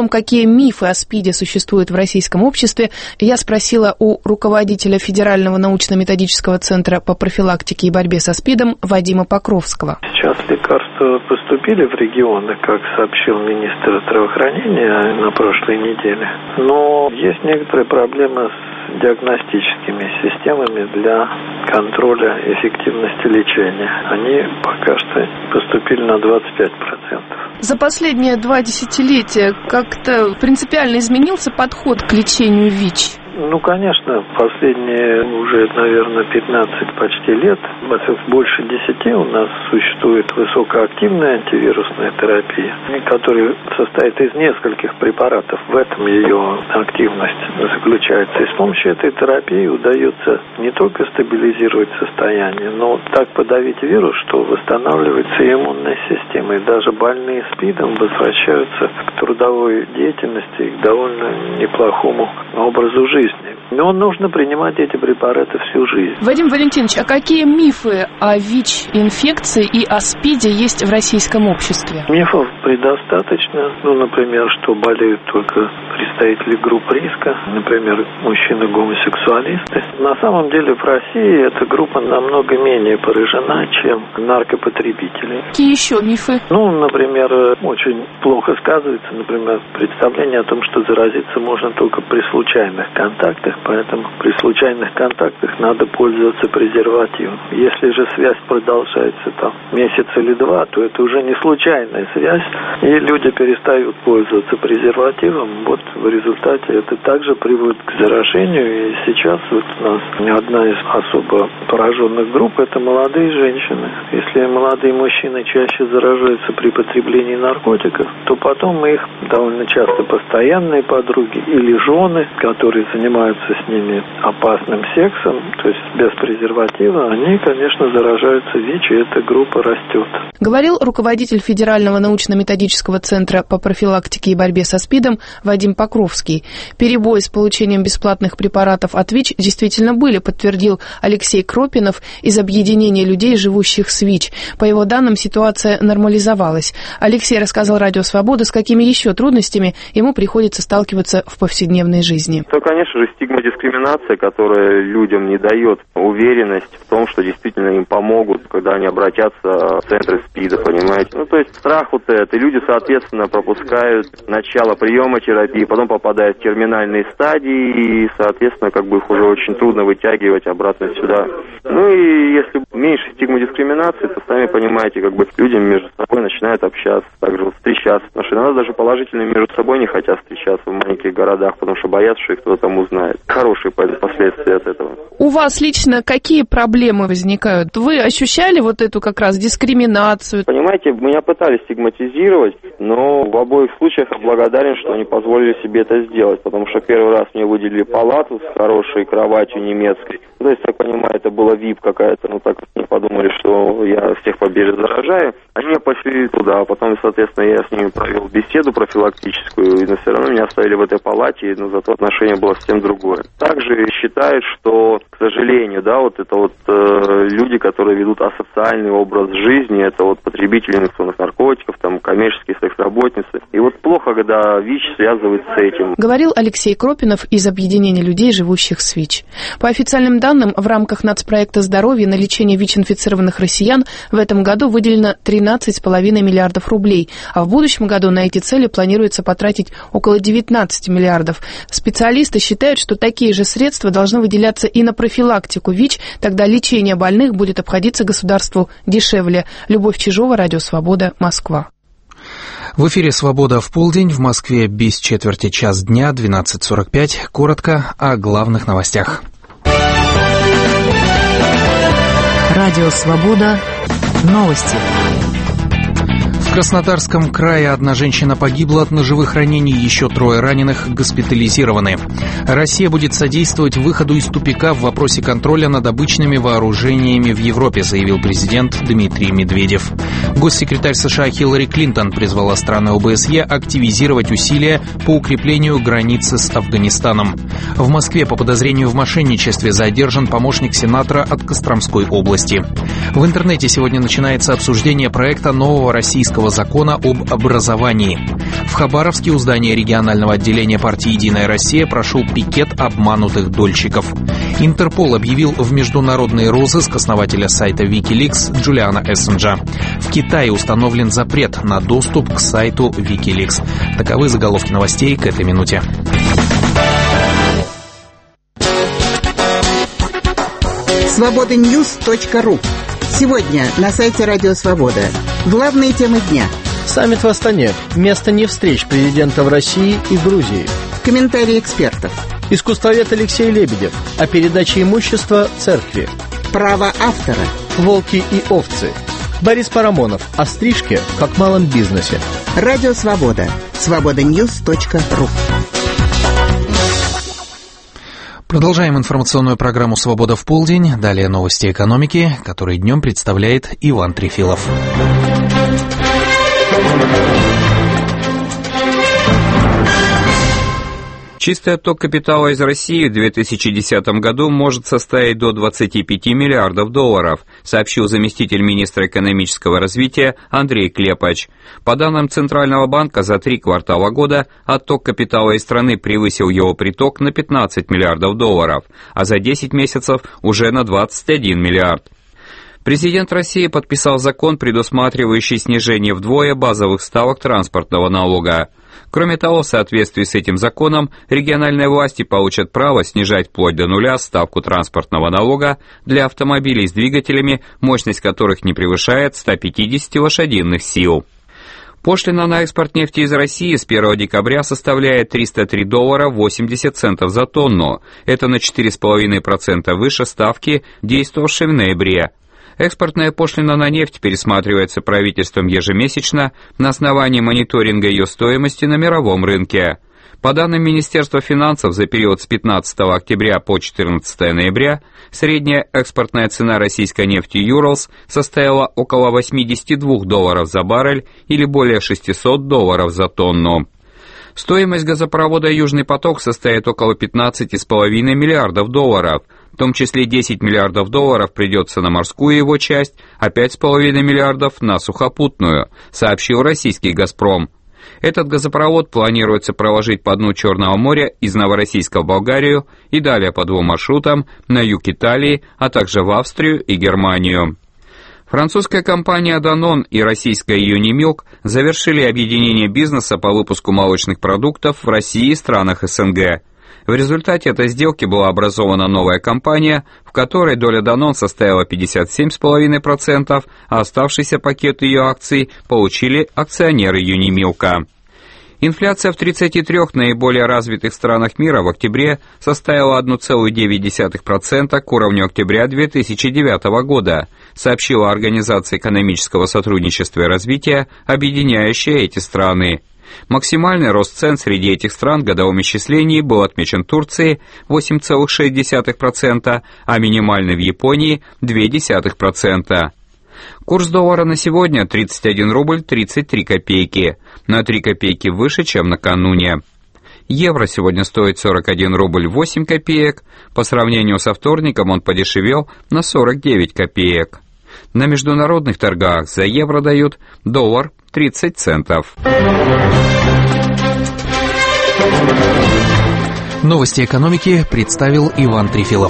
том, какие мифы о СПИДе существуют в российском обществе, я спросила у руководителя Федерального научно-методического центра по профилактике и борьбе со СПИДом Вадима Покровского. Сейчас лекарства поступили в регионы, как сообщил министр здравоохранения на прошлой неделе. Но есть некоторые проблемы с диагностическими системами для контроля эффективности лечения. Они пока что поступили на двадцать пять процентов. За последние два десятилетия как-то принципиально изменился подход к лечению ВИЧ? Ну, конечно, последние уже, наверное, пятнадцать почти лет, больше десяти у нас существует высокоактивная антивирусная терапия, которая состоит из нескольких препаратов. В этом ее активность заключается. И с помощью этой терапии удается не только стабилизировать состояние, но так подавить вирус, что восстанавливается иммунная система. И даже больные СПИДом возвращаются к трудовой деятельности, к довольно неплохому образу жизни. Но нужно принимать эти препараты всю жизнь. Вадим Валентинович, а какие мифы о ВИЧ-инфекции и о СПИДе есть в российском обществе? Мифов предостаточно. Ну, например, что болеют только представители групп риска, например, мужчины-гомосексуалисты. На самом деле в России эта группа намного менее поражена, чем наркопотребители. Какие еще мифы? Ну, например, очень плохо сказывается, например, представление о том, что заразиться можно только при случайных контактах, поэтому при случайных контактах надо пользоваться презервативом. Если же связь продолжается там месяц или два, то это уже не случайная связь, и люди перестают пользоваться презервативом. Вот в результате это также приводит к заражению, и сейчас вот у нас одна из особо пораженных групп – это молодые женщины. Если молодые мужчины чаще заражаются при потреблении наркотиков, то потом их довольно часто постоянные подруги или жены, которые занимаются с ними опасным сексом, то есть без презерватива, они, конечно, заражаются ВИЧ, и эта группа растет. Говорил руководитель Федерального научно-методического центра по профилактике и борьбе со СПИДом Вадим Покровский. Перебои с получением бесплатных препаратов от ВИЧ действительно были, подтвердил Алексей Кропинов из объединения людей, живущих с ВИЧ. По его данным, ситуация нормализовалась. Алексей рассказал Радио Свобода, с какими еще трудностями ему приходится сталкиваться в повседневной жизни. То, конечно же, стигма-дискриминация, которая людям не дает уверенность в том, что действительно им помогут, когда они обратятся в центры СПИДа, понимаете? Ну, то есть страх вот этот, и люди, соответственно, пропускают начало приема терапии, потом попадают в терминальные стадии, и, соответственно, как бы их уже очень трудно вытягивать обратно сюда. Ну, и если меньше стигма-дискриминации, то, сами понимаете, как бы люди между собой начинают общаться, также вот встречаться. Потому что иногда даже положительные между собой не хотят встречаться в маленьких городах, потому что боятся, что их кто-то там узнает. Хорошие последствия от этого. У вас лично какие проблемы возникают? Вы ощущали вот эту как раз дискриминацию? Понимаете, меня пытались стигматизировать, но в обоих случаях я благодарен, что они позволили себе это сделать, потому что первый раз мне выделили палату с хорошей кроватью немецкой. То есть, я понимаю, это была ви ай пи какая-то, ну так не подумали, что я всех побеже заражаю. Они меня поселили туда, а потом, соответственно, я с ними провел беседу профилактическую, и все равно меня оставили в этой палате, но зато отношение было совсем другое. Также считают, что, к сожалению, да, вот это вот э, люди, которые ведут асоциальный образ жизни, это вот потребители инъекционных наркотиков, там, коммерческие секс-работницы. И вот плохо, когда ВИЧ связывают с этим. Говорил Алексей Кропинов из объединения людей, живущих с ВИЧ. По официальным данным, в рамках нацпроекта «Здоровье» на лечение ВИЧ-инфицированных россиян в этом году выделено тринадцать целых пять десятых миллиардов рублей, а в будущем году на эти цели планируется потратить около девятнадцать миллиардов. Специалисты считают, что такие же средства должны выделяться и на профилактику ВИЧ, тогда лечение больных будет обходиться государству дешевле. Любовь Чижова, Радио Свобода, Москва. В эфире «Свобода в полдень», в Москве без четверти час дня, двенадцать сорок пять. Коротко о главных новостях. Радио «Свобода». Новости. В Краснодарском крае одна женщина погибла от ножевых ранений, еще трое раненых госпитализированы. Россия будет содействовать выходу из тупика в вопросе контроля над обычными вооружениями в Европе, заявил президент Дмитрий Медведев. Госсекретарь США Хиллари Клинтон призвала страны о бэ эс е активизировать усилия по укреплению границы с Афганистаном. В Москве по подозрению в мошенничестве задержан помощник сенатора от Костромской области. В интернете сегодня начинается обсуждение проекта нового российского российского закона об образовании. В Хабаровске у здания регионального отделения партии «Единая Россия» прошел пикет обманутых дольщиков. Интерпол объявил в международный розыск основателя сайта Wikileaks Джулиана Ассанжа. В Китае установлен запрет на доступ к сайту Wikileaks. Таковы заголовки новостей к этой минуте. свобода ньюс точка ру. Сегодня на сайте Радио Свобода. Главные темы дня. Саммит в Астане. Место не встреч президента в России и Грузии. Комментарии экспертов. Искусствовед Алексей Лебедев о передаче имущества церкви. Право автора. Волки и овцы. Борис Парамонов о стрижке как в малом бизнесе. Радио Свобода. свобода ньюс точка ру. Продолжаем информационную программу «Свобода в полдень». Далее новости экономики, которые днем представляет Иван Трефилов. Чистый отток капитала из России в две тысячи десятом году может составить до двадцати пяти миллиардов долларов, сообщил заместитель министра экономического развития Андрей Клепач. По данным Центрального банка, за три квартала года отток капитала из страны превысил его приток на пятнадцать миллиардов долларов, а за десять месяцев уже на двадцать один миллиард. Президент России подписал закон, предусматривающий снижение вдвое базовых ставок транспортного налога. Кроме того, в соответствии с этим законом, региональные власти получат право снижать вплоть до нуля ставку транспортного налога для автомобилей с двигателями, мощность которых не превышает ста пятидесяти лошадиных сил. Пошлина на экспорт нефти из России с первого декабря составляет триста три доллара восемьдесят центов за тонну. Это на четыре целых пять десятых процента выше ставки, действовавшей в ноябре. Экспортная пошлина на нефть пересматривается правительством ежемесячно на основании мониторинга ее стоимости на мировом рынке. По данным Министерства финансов, за период с пятнадцатого октября по четырнадцатое ноября средняя экспортная цена российской нефти Urals составила около восемьдесят два долларов за баррель или более шестьсот долларов за тонну. Стоимость газопровода «Южный поток» составит около пятнадцати с половиной миллиардов долларов, в том числе десять миллиардов долларов придется на морскую его часть, а пять с половиной миллиардов на сухопутную, сообщил российский «Газпром». Этот газопровод планируется проложить по дну Черного моря из Новороссийска в Болгарию и далее по двум маршрутам на юг Италии, а также в Австрию и Германию. Французская компания Danone и российская Unimilk завершили объединение бизнеса по выпуску молочных продуктов в России и странах СНГ. В результате этой сделки была образована новая компания, в которой доля Danone составила пятьдесят семь целых пять десятых процента, а оставшийся пакет ее акций получили акционеры Unimilk. Инфляция в тридцати трёх наиболее развитых странах мира в октябре составила одна целая девять десятых процента к уровню октября две тысячи девятого года, сообщила Организация экономического сотрудничества и развития, объединяющая эти страны. Максимальный рост цен среди этих стран в годовом исчислении был отмечен Турцией восемь целых шесть десятых процента, а минимальный в Японии два целых девять десятых процента. Курс доллара на сегодня тридцать один рубль тридцать три копейки, на три копейки выше, чем накануне. Евро сегодня стоит сорок один рубль восемь копеек, по сравнению со вторником он подешевел на сорок девять копеек. На международных торгах за евро дают доллар тридцать центов. Новости экономики представил Иван Трефилов.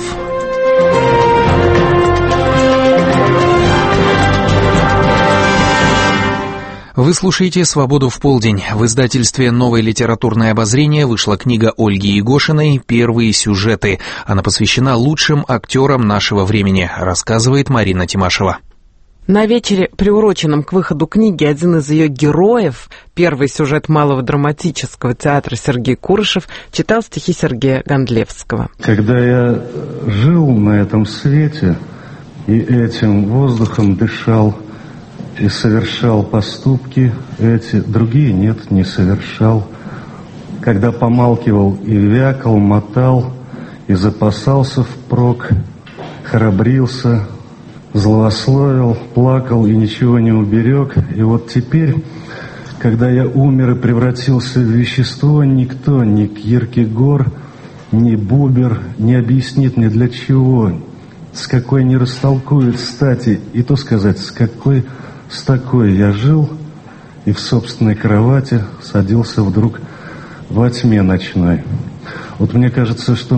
Вы слушаете «Свободу в полдень». В издательстве «Новое литературное обозрение» вышла книга Ольги Егошиной «Первые сюжеты». Она посвящена лучшим актерам нашего времени, рассказывает Марина Тимашева. На вечере, приуроченном к выходу книги, один из ее героев, первый сюжет Малого драматического театра Сергей Курышев, читал стихи Сергея Гондлевского. Когда я жил на этом свете и этим воздухом дышал, и совершал поступки эти, другие нет, не совершал. Когда помалкивал и вякал, мотал, и запасался впрок, храбрился, злословил, плакал и ничего не уберег. И вот теперь, когда я умер и превратился в вещество, никто, ни Кьеркегор, ни Бубер не объяснит мне для чего, с какой не растолкует стати, и то сказать, с какой... С такой я жил, и в собственной кровати садился вдруг во тьме ночной. Вот мне кажется, что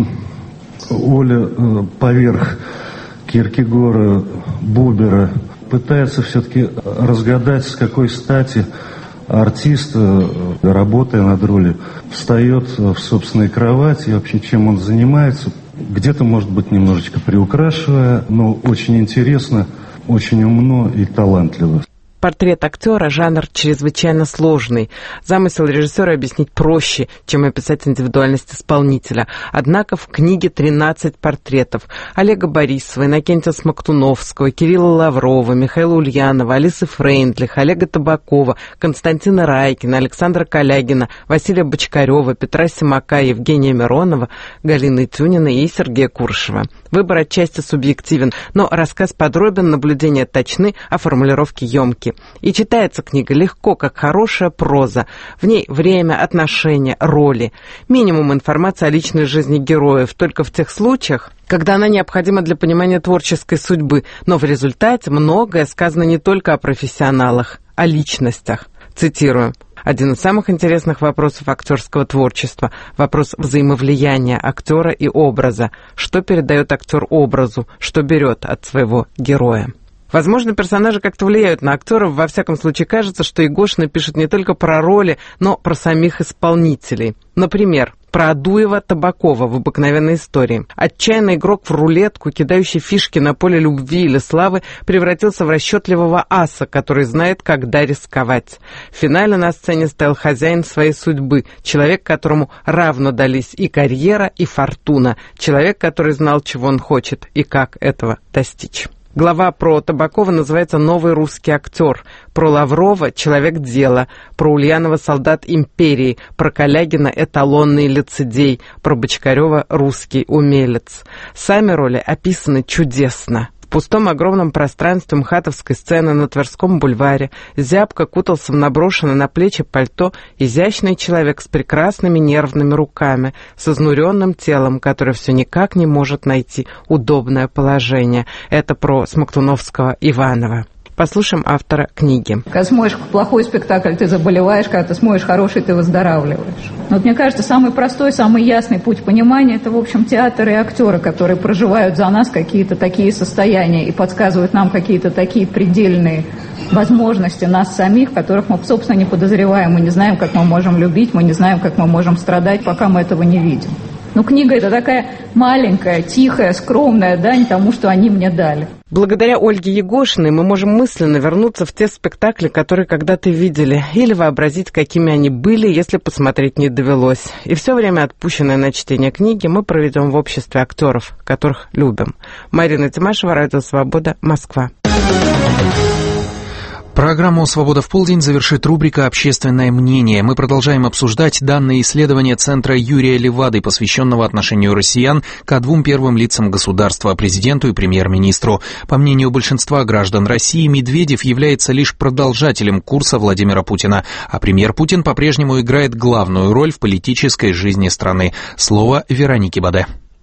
Оля э, поверх Киркегора, Бубера пытается все-таки разгадать, с какой стати артист, работая над ролью, встает в собственной кровати, и вообще чем он занимается. Где-то, может быть, немножечко приукрашивая, но очень интересно, очень умно и талантливо. Портрет актера – жанр чрезвычайно сложный. Замысел режиссера объяснить проще, чем описать индивидуальность исполнителя. Однако в книге тринадцать портретов. Олега Борисова, Иннокентия Смоктуновского, Кирилла Лаврова, Михаила Ульянова, Алисы Фрейндлих, Олега Табакова, Константина Райкина, Александра Калягина, Василия Бочкарева, Петра Симака, Евгения Миронова, Галины Тюнина и Сергея Курышева. Выбор отчасти субъективен, но рассказ подробен, наблюдения точны, а формулировки ёмки. И читается книга легко, как хорошая проза. В ней время, отношения, роли. Минимум информации о личной жизни героев, только в тех случаях, когда она необходима для понимания творческой судьбы. Но в результате многое сказано не только о профессионалах, о личностях. Цитирую. Один из самых интересных вопросов актерского творчества – вопрос взаимовлияния актера и образа. Что передает актер образу, что берет от своего героя. Возможно, персонажи как-то влияют на актеров. Во всяком случае, кажется, что Егошина пишет не только про роли, но про самих исполнителей. Например, про Адуева Табакова в «Обыкновенной истории». Отчаянный игрок в рулетку, кидающий фишки на поле любви или славы, превратился в расчетливого аса, который знает, когда рисковать. В финале на сцене стоял хозяин своей судьбы, человек, которому равно дались и карьера, и фортуна, человек, который знал, чего он хочет и как этого достичь. Глава про Табакова называется «Новый русский актер», про Лаврова «Человек дела», про Ульянова «Солдат империи», про Калягина «Эталонный лицедей», про Бочкарева «Русский умелец». Сами роли описаны чудесно. В пустом огромном пространстве мхатовской сцены на Тверском бульваре зябко кутался в наброшенное на плечи пальто изящный человек с прекрасными нервными руками, с изнуренным телом, которое все никак не может найти удобное положение. Это про Смоктуновского Иванова. Послушаем автора книги. Когда смотришь плохой спектакль, ты заболеваешь, когда ты смотришь хороший, ты выздоравливаешь. Но вот мне кажется, самый простой, самый ясный путь понимания – это, в общем, театр и актеры, которые проживают за нас какие-то такие состояния и подсказывают нам какие-то такие предельные возможности нас самих, которых мы, собственно, не подозреваем. Мы не знаем, как мы можем любить, мы не знаем, как мы можем страдать, пока мы этого не видим. Но книга – это такая маленькая, тихая, скромная дань тому, что они мне дали. Благодаря Ольге Егошиной мы можем мысленно вернуться в те спектакли, которые когда-то видели, или вообразить, какими они были, если посмотреть не довелось. И все время, отпущенное на чтение книги, мы проведем в обществе актеров, которых любим. Марина Тимашева, Радио Свобода, Москва. Программу «Свобода в полдень» завершит рубрика «Общественное мнение». Мы продолжаем обсуждать данные исследования Центра Юрия Левады, посвященного отношению россиян к двум первым лицам государства – президенту и премьер-министру. По мнению большинства граждан России, Медведев является лишь продолжателем курса Владимира Путина, а премьер Путин по-прежнему играет главную роль в политической жизни страны. Слово Веронике Баде.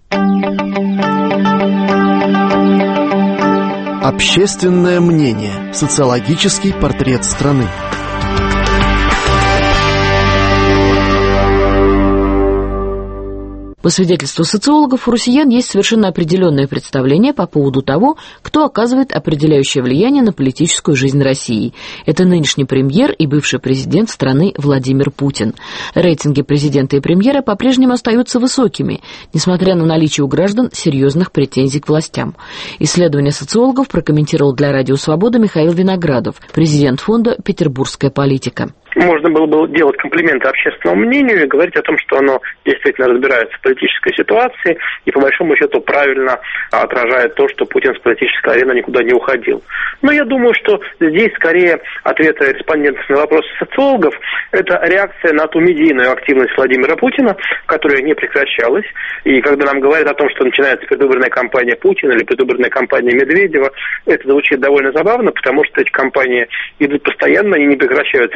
Общественное мнение. Социологический портрет страны. По свидетельству социологов, у россиян есть совершенно определенное представление по поводу того, кто оказывает определяющее влияние на политическую жизнь России. Это нынешний премьер и бывший президент страны Владимир Путин. Рейтинги президента и премьера по-прежнему остаются высокими, несмотря на наличие у граждан серьезных претензий к властям. Исследование социологов прокомментировал для Радио Свобода Михаил Виноградов, президент фонда «Петербургская политика». Можно было бы делать комплименты общественному мнению и говорить о том, что оно действительно разбирается в политической ситуации и, по большому счету, правильно отражает то, что Путин с политической арены никуда не уходил. Но я думаю, что здесь скорее ответы респондентов на вопросы социологов – это реакция на ту медийную активность Владимира Путина, которая не прекращалась. И когда нам говорят о том, что начинается предвыборная кампания Путина или предвыборная кампания Медведева, это звучит довольно забавно, потому что эти кампании идут постоянно, они не прекращаются после выборов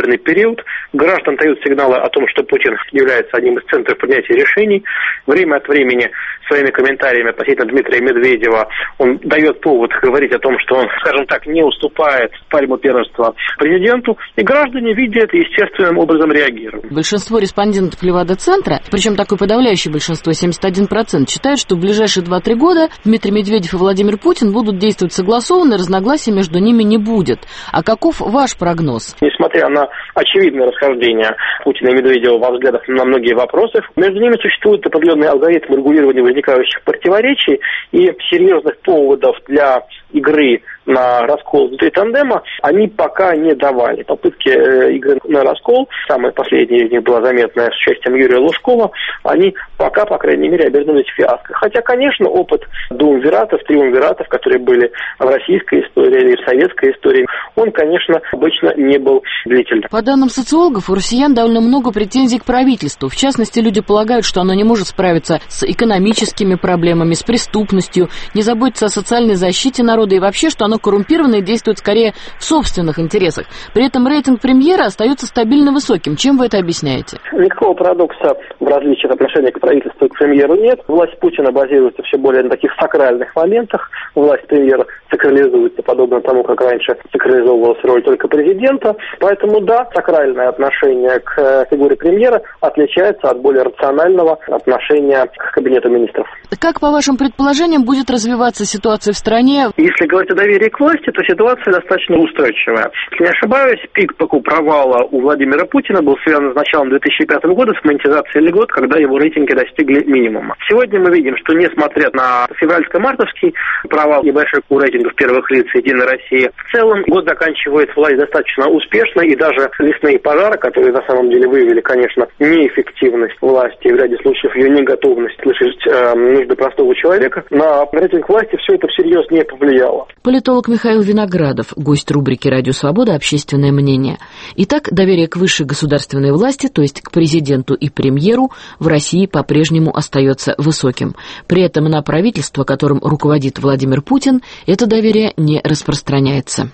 предвыборный период. Граждан дают сигналы о том, что Путин является одним из центров принятия решений. Время от времени своими комментариями относительно Дмитрия Медведева он дает повод говорить о том, что он, скажем так, не уступает пальму первенства президенту. И граждане, видя это, естественным образом реагируют. Большинство респондентов Левада-центра, причем такое подавляющее большинство, семьдесят один процент, считают, что в ближайшие два-три года Дмитрий Медведев и Владимир Путин будут действовать согласованно, и разногласий между ними не будет. А каков ваш прогноз? Несмотря на очевидное расхождение Путина и Медведева во взглядах на многие вопросы, между ними существует определенный алгоритм регулирования возникающих противоречий, и серьезных поводов для игры на раскол внутри тандема они пока не давали. Попытки э, игры на раскол, самая последняя из них была заметная с участием Юрия Лужкова, они пока, по крайней мере, обернулись фиаско. Хотя, конечно, опыт дуумвиратов, триумвиратов, которые были в российской истории или в советской истории, он, конечно, обычно не был длительным. По данным социологов, у россиян довольно много претензий к правительству. В частности, люди полагают, что оно не может справиться с экономическими проблемами, с преступностью, не заботиться о социальной защите народа и вообще, что оно коррумпировано и действует скорее в собственных интересах. При этом рейтинг премьера остается стабильно высоким. Чем вы это объясняете? Никакого парадокса в различиях отношений к правительству и к премьеру нет. Власть Путина базируется все более на таких сакральных моментах. Власть премьера сакрализуется, подобно тому, как раньше сакрализовывалась роль только президента. Поэтому, да, сакральное отношение к фигуре премьера отличается от более рационального отношения к кабинету министров. Как, по вашим предположениям, будет развиваться ситуация в стране? Если говорить о доверии к власти, то ситуация достаточно устойчивая. Если не ошибаюсь, пик провала у Владимира Путина был связан с началом две тысячи пятого года с монетизацией льгот, когда его рейтинги достигли минимума. Сегодня мы видим, что несмотря на февральско-мартовский провал, небольшой рейтингов первых лиц Единой России, в целом год заканчивает власть достаточно успешно, и даже лесные пожары, которые на самом деле выявили, конечно, неэффективность власти и в ряде случаев ее неготовность слышать э, нужды простого человека, на рейтинг власти все это всерьез не повлияло. Политолог Михаил Виноградов, гость рубрики «Радио Свобода. Общественное мнение». Итак, доверие к высшей государственной власти, то есть к президенту и премьеру, в России по-прежнему остается высоким. При этом на правительство, которым руководит Владимир Путин, это доверие не распространяется.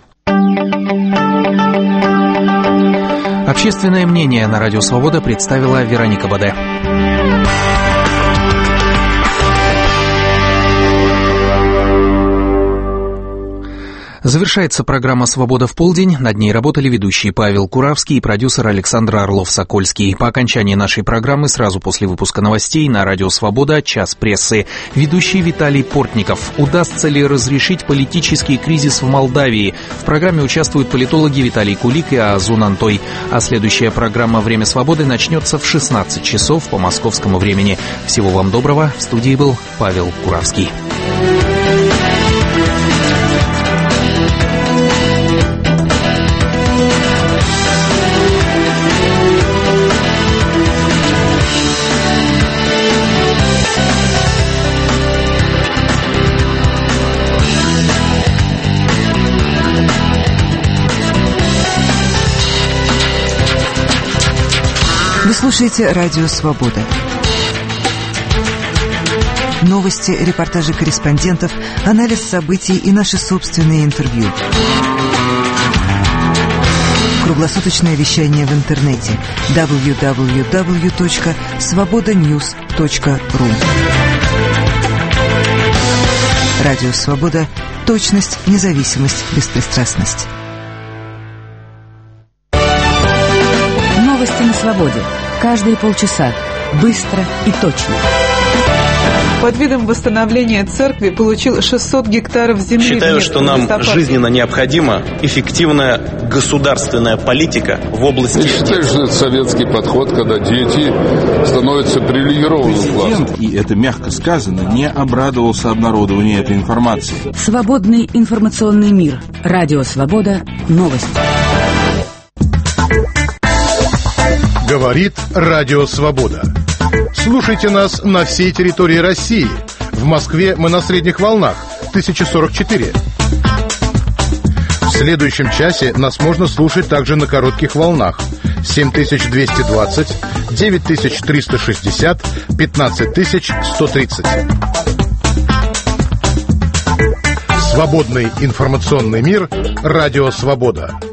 Общественное мнение на Радио Свобода представила Вероника Баде. Завершается программа «Свобода в полдень». Над ней работали ведущие Павел Куравский и продюсер Александр Орлов-Сокольский. По окончании нашей программы, сразу после выпуска новостей, на Радио Свобода «Час прессы». Ведущий Виталий Портников. Удастся ли разрешить политический кризис в Молдавии? В программе участвуют политологи Виталий Кулик и Азун Антой. А следующая программа «Время свободы» начнется в шестнадцать часов по московскому времени. Всего вам доброго. В студии был Павел Куравский. Вы слушаете «Радио Свобода». Новости, репортажи корреспондентов, анализ событий и наши собственные интервью. Круглосуточное вещание в интернете дабл ю дабл ю дабл ю точка свобода ньюс точка ру. Радио Свобода. Точность, независимость, беспристрастность. Новости на свободе. Каждые полчаса. Быстро и точно. Под видом восстановления церкви получил шестьсот гектаров земли. Считаю, что нам жизненно необходима эффективная государственная политика в области... Я считаю, что это советский подход, когда дети становятся привилегированным классом. И это мягко сказано, не обрадовался обнародованию этой информации. Свободный информационный мир. Радио Свобода. Новости. Говорит Радио Свобода. Слушайте нас на всей территории России. В Москве мы на средних волнах тысяча сорок четыре. В следующем часе нас можно слушать также на коротких волнах семь тысяч двести двадцать, девять тысяч триста шестьдесят, пятнадцать тысяч сто тридцать. Свободный информационный мир. Радио Свобода.